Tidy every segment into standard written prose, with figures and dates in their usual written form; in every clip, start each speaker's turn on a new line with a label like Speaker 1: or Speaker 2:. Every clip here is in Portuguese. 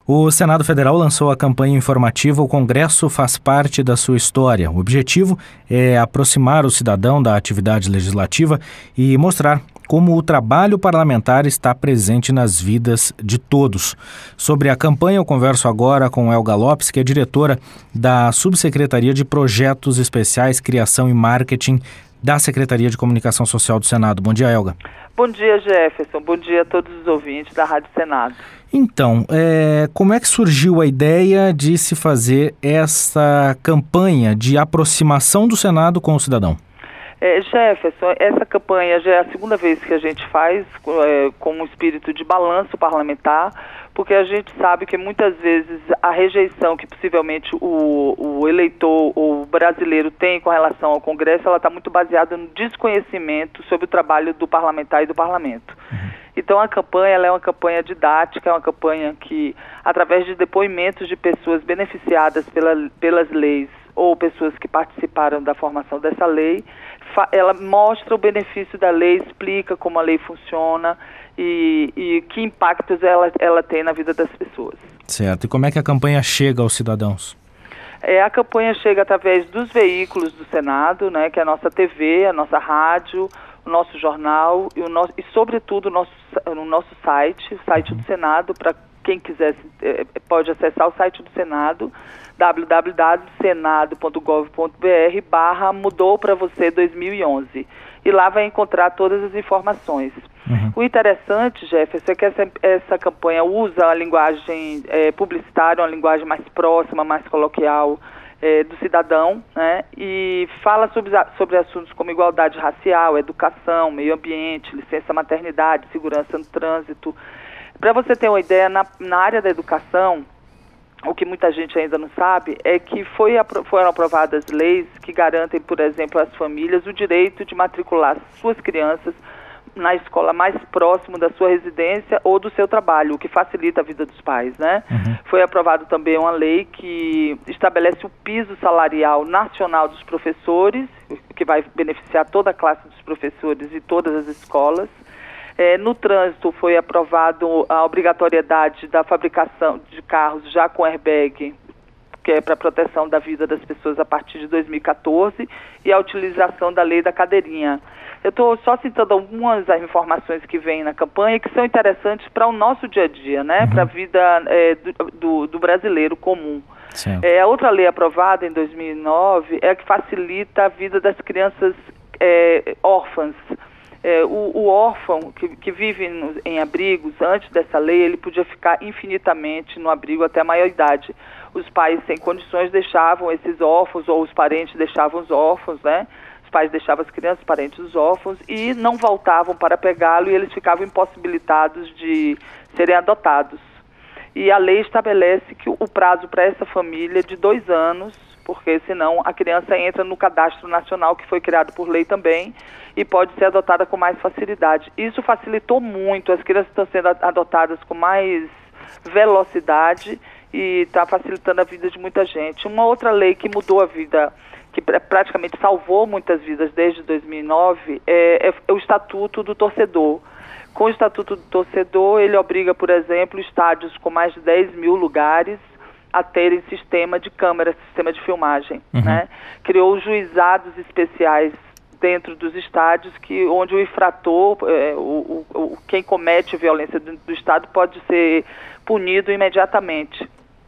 Speaker 1: O Senado Federal lançou a campanha informativa "O Congresso faz parte da sua história". O objetivo é aproximar o cidadão da atividade legislativa e mostrar como o trabalho parlamentar está presente nas vidas de todos. Sobre a campanha, eu converso agora com Elga Lopes, que é diretora da Subsecretaria de Projetos Especiais, Criação e Marketing da Secretaria de Comunicação Social do Senado. Bom dia, Elga.
Speaker 2: Bom dia, Jefferson. Bom dia a todos os ouvintes da Rádio Senado.
Speaker 1: Então, como é que surgiu a ideia de se fazer essa campanha de aproximação do Senado com o cidadão?
Speaker 2: Jefferson, essa campanha já é a segunda vez que a gente faz com um espírito de balanço parlamentar, porque a gente sabe que muitas vezes a rejeição que possivelmente o eleitor ou o brasileiro tem com relação ao Congresso, ela está muito baseada no desconhecimento sobre o trabalho do parlamentar e do parlamento. Então a campanha ela é uma campanha didática, é uma campanha que, através de depoimentos de pessoas beneficiadas pelas leis ou pessoas que participaram da formação dessa lei, ela mostra o benefício da lei, explica como a lei funciona e que impactos ela tem na vida das pessoas.
Speaker 1: Certo. E como é que a campanha chega aos cidadãos?
Speaker 2: A campanha chega através dos veículos do Senado, né, que é a nossa TV, a nossa rádio, o nosso jornal e sobretudo, o nosso site, o site do Senado. Para quem quiser, pode acessar o site do Senado, www.senado.gov.br/mudou para você 2011. E lá vai encontrar todas as informações. O interessante, Jefferson, é que essa campanha usa a linguagem publicitária, uma linguagem mais próxima, mais coloquial do cidadão, né? E fala sobre assuntos como igualdade racial, educação, meio ambiente, licença maternidade, segurança no trânsito. Para você ter uma ideia, na área da educação, o que muita gente ainda não sabe é que foram aprovadas leis que garantem, por exemplo, às famílias o direito de matricular suas crianças na escola mais próximo da sua residência ou do seu trabalho, o que facilita a vida dos pais, né? Foi aprovado também uma lei que estabelece o piso salarial nacional dos professores, que vai beneficiar toda a classe dos professores e todas as escolas. No trânsito foi aprovado a obrigatoriedade da fabricação de carros já com airbag, que é para proteção da vida das pessoas a partir de 2014, e a utilização da lei da cadeirinha. Eu estou só citando algumas das informações que vêm na campanha que são interessantes para o nosso dia a dia, né? Para a vida do brasileiro comum. A outra lei aprovada em 2009 é a que facilita a vida das crianças órfãs. O órfão que vive em abrigos, antes dessa lei, ele podia ficar infinitamente no abrigo até a maioridade. Os pais sem condições deixavam esses órfãos, ou os parentes deixavam os órfãos, né? Os pais deixavam as crianças, os parentes os órfãos, e não voltavam para pegá-lo, e eles ficavam impossibilitados de serem adotados. E a lei estabelece que o prazo para essa família é de 2 anos, porque senão a criança entra no cadastro nacional, que foi criado por lei também, e pode ser adotada com mais facilidade. Isso facilitou muito, as crianças estão sendo adotadas com mais velocidade e está facilitando a vida de muita gente. Uma outra lei que mudou a vida, que praticamente salvou muitas vidas desde 2009, é o Estatuto do Torcedor. Com o Estatuto do Torcedor, ele obriga, por exemplo, estádios com mais de 10 mil lugares a terem sistema de câmera, sistema de filmagem, né? Criou juizados especiais dentro dos estádios, onde o infrator, quem comete violência dentro do estádio, pode ser punido imediatamente.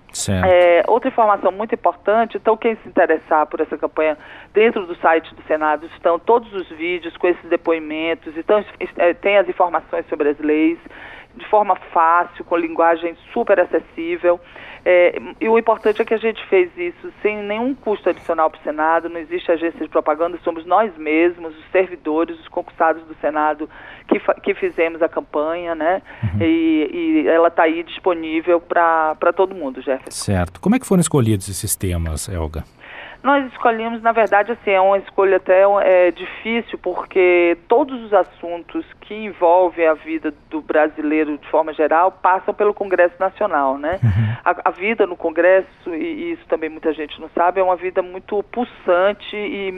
Speaker 2: Outra informação muito importante, então quem se interessar por essa campanha, dentro do site do Senado estão todos os vídeos com esses depoimentos, então tem as informações sobre as leis, de forma fácil, com linguagem super acessível. E o importante é que a gente fez isso sem nenhum custo adicional para o Senado, não existe agência de propaganda, somos nós mesmos, os servidores, os concursados do Senado que fizemos a campanha, né? E ela está aí disponível para todo mundo, Jefferson.
Speaker 1: Certo. Como é que foram escolhidos esses temas, Elga?
Speaker 2: Nós escolhemos, na verdade, assim, é uma escolha até difícil, porque todos os assuntos que envolvem a vida do brasileiro de forma geral passam pelo Congresso Nacional, né? A vida no Congresso, e isso também muita gente não sabe, é uma vida muito pulsante e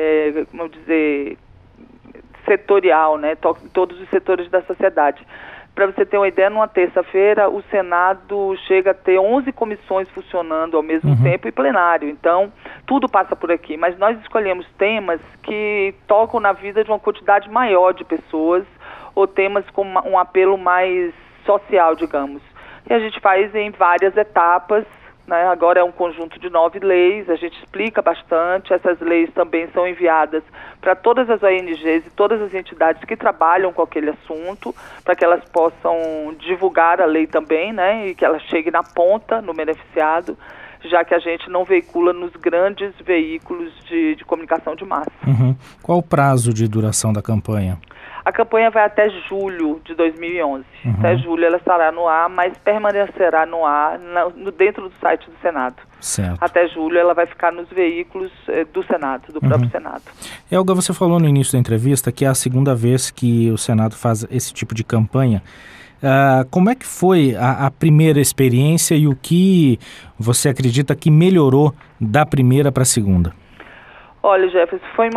Speaker 2: setorial, né? Todos os setores da sociedade. Para você ter uma ideia, numa terça-feira, o Senado chega a ter 11 comissões funcionando ao mesmo tempo e plenário. Então, tudo passa por aqui. Mas nós escolhemos temas que tocam na vida de uma quantidade maior de pessoas, ou temas com um apelo mais social, digamos. E a gente faz em várias etapas, né? Agora é um conjunto de 9 leis, a gente explica bastante. Essas leis também são enviadas para todas as ONGs e todas as entidades que trabalham com aquele assunto, para que elas possam divulgar a lei também, né? E que ela chegue na ponta, no beneficiado, já que a gente não veicula nos grandes veículos de comunicação de massa.
Speaker 1: Qual o prazo de duração da campanha?
Speaker 2: A campanha vai até julho de 2011. Até julho ela estará no ar, mas permanecerá no ar dentro do site do Senado.
Speaker 1: Certo.
Speaker 2: Até julho ela vai ficar nos veículos do Senado, do próprio Senado.
Speaker 1: Elga, você falou no início da entrevista que é a segunda vez que o Senado faz esse tipo de campanha. Como é que foi a primeira experiência e o que você acredita que melhorou da primeira para a segunda?
Speaker 2: Olha, Jefferson, foi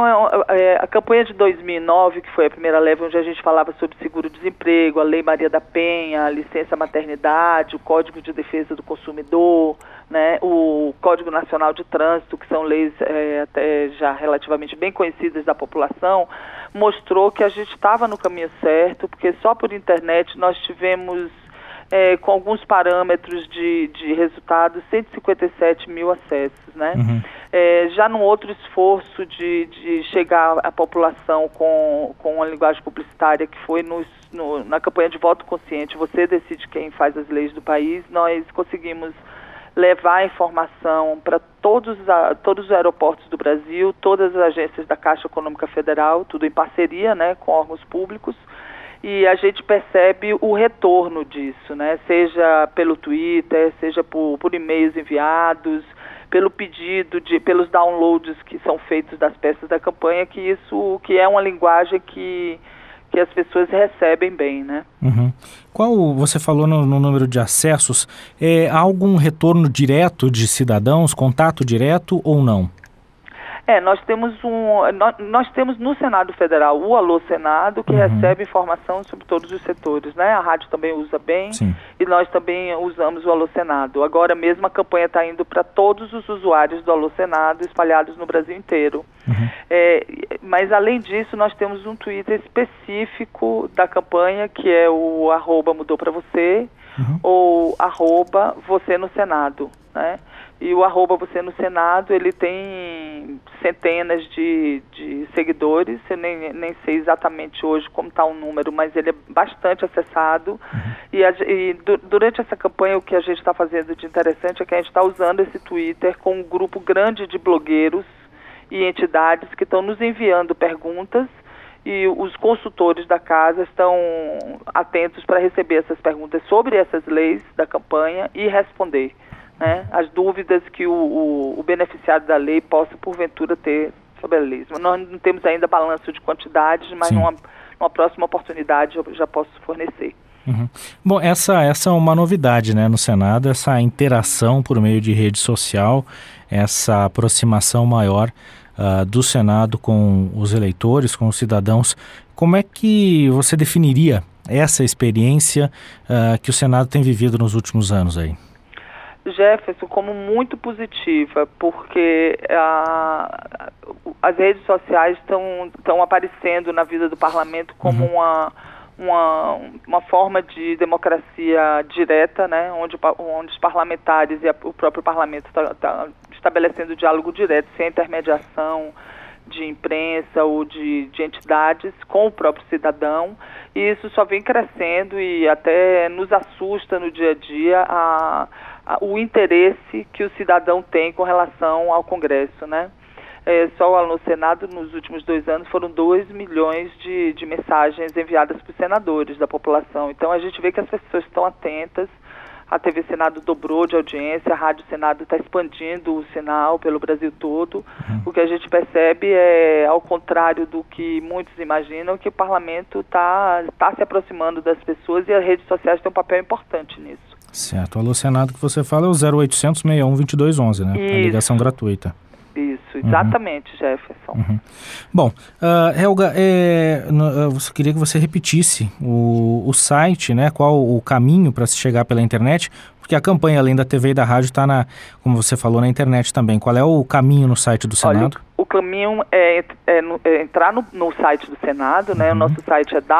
Speaker 2: a campanha de 2009, que foi a primeira leva, onde a gente falava sobre seguro-desemprego, a Lei Maria da Penha, a licença maternidade, o Código de Defesa do Consumidor, né, o Código Nacional de Trânsito, que são leis até já relativamente bem conhecidas da população, mostrou que a gente estava no caminho certo, porque só por internet nós tivemos, com alguns parâmetros de resultados, 157 mil acessos, né? Já num outro esforço de chegar à população com uma linguagem publicitária, que foi na campanha de voto consciente, você decide quem faz as leis do país, nós conseguimos levar a informação para todos os aeroportos do Brasil, todas as agências da Caixa Econômica Federal, tudo em parceria, né, com órgãos públicos, e a gente percebe o retorno disso, né, seja pelo Twitter, seja por e-mails enviados, pelo pedido, pelos downloads que são feitos das peças da campanha, que é uma linguagem que as pessoas recebem bem, né?
Speaker 1: Você falou no número de acessos, há algum retorno direto de cidadãos, contato direto ou não?
Speaker 2: Nós temos no Senado Federal o Alô Senado, que recebe informação sobre todos os setores, né? A rádio também usa bem. Sim. E nós também usamos o Alô Senado. Agora mesmo a campanha está indo para todos os usuários do Alô Senado, espalhados no Brasil inteiro. Mas além disso, nós temos um Twitter específico da campanha, que é o @mudou-pra-você, ou @você no Senado, né? E o @você no Senado, ele tem centenas de seguidores, eu nem sei exatamente hoje como está o número, mas ele é bastante acessado. E durante essa campanha, o que a gente está fazendo de interessante é que a gente está usando esse Twitter com um grupo grande de blogueiros e entidades que estão nos enviando perguntas, e os consultores da casa estão atentos para receber essas perguntas sobre essas leis da campanha e responder, né, as dúvidas que o beneficiário da lei possa, porventura, ter sobre a lei. Nós não temos ainda balanço de quantidades, mas numa próxima oportunidade eu já posso fornecer.
Speaker 1: Bom, essa é uma novidade, né, no Senado, essa interação por meio de rede social, essa aproximação maior do Senado com os eleitores, com os cidadãos. Como é que você definiria essa experiência que o Senado tem vivido nos últimos anos aí?
Speaker 2: Jefferson, como muito positiva, porque as redes sociais estão aparecendo na vida do parlamento como uma forma de democracia direta, né, onde os parlamentares e o próprio parlamento está estabelecendo diálogo direto, sem intermediação de imprensa ou de entidades com o próprio cidadão, e isso só vem crescendo e até nos assusta no dia a dia o interesse que o cidadão tem com relação ao Congresso, né? Só no Senado, nos últimos 2 anos, foram 2 milhões de mensagens enviadas para os senadores da população. Então, a gente vê que as pessoas estão atentas. A TV Senado dobrou de audiência, a Rádio Senado está expandindo o sinal pelo Brasil todo. O que a gente percebe ao contrário do que muitos imaginam, que o parlamento está se aproximando das pessoas, e as redes sociais têm um papel importante nisso.
Speaker 1: Certo. Alô Senado, que você fala é o 0800 61 2211, né?
Speaker 2: Isso.
Speaker 1: A ligação gratuita.
Speaker 2: Isso. exatamente, Jefferson.
Speaker 1: Bom, Helga, eu queria que você repetisse o site, né? Qual o caminho para se chegar pela internet, porque a campanha, além da TV e da rádio, está, como você falou, na internet também. Qual é o caminho no site do Senado?
Speaker 2: Olha, o caminho é entrar no site do Senado, né? O nosso site é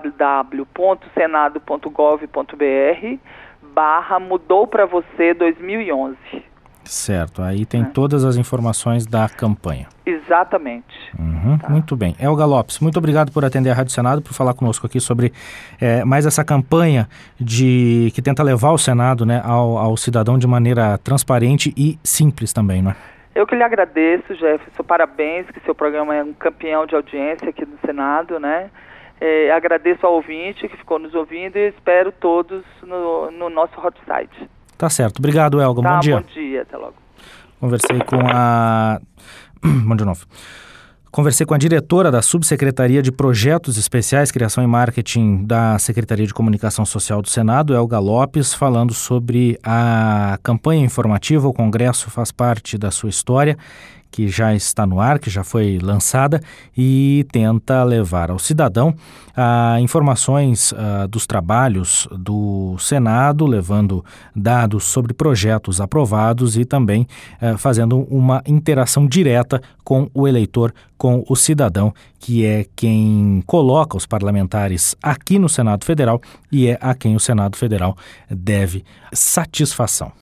Speaker 2: www.senado.gov.br/Mudou Pra Você 2011.
Speaker 1: Certo, aí tem todas as informações da campanha.
Speaker 2: Exatamente.
Speaker 1: Tá. Muito bem. Helga Lopes, muito obrigado por atender a Rádio Senado, por falar conosco aqui sobre mais essa campanha que tenta levar o Senado, né, ao cidadão de maneira transparente e simples também, né?
Speaker 2: Eu que lhe agradeço, Jefferson, parabéns, que seu programa é um campeão de audiência aqui no Senado, né? Agradeço ao ouvinte que ficou nos ouvindo e espero todos no nosso hot site.
Speaker 1: Tá certo. Obrigado, Helga. Bom dia.
Speaker 2: Bom dia. Até logo.
Speaker 1: Conversei com a... Vamos de novo. Conversei com a diretora da Subsecretaria de Projetos Especiais, Criação e Marketing da Secretaria de Comunicação Social do Senado, Helga Lopes, falando sobre a campanha informativa O Congresso Faz Parte da Sua História, que já está no ar, que já foi lançada e tenta levar ao cidadão informações dos trabalhos do Senado, levando dados sobre projetos aprovados e também fazendo uma interação direta com o eleitor, com o cidadão, que é quem coloca os parlamentares aqui no Senado Federal e é a quem o Senado Federal deve satisfação.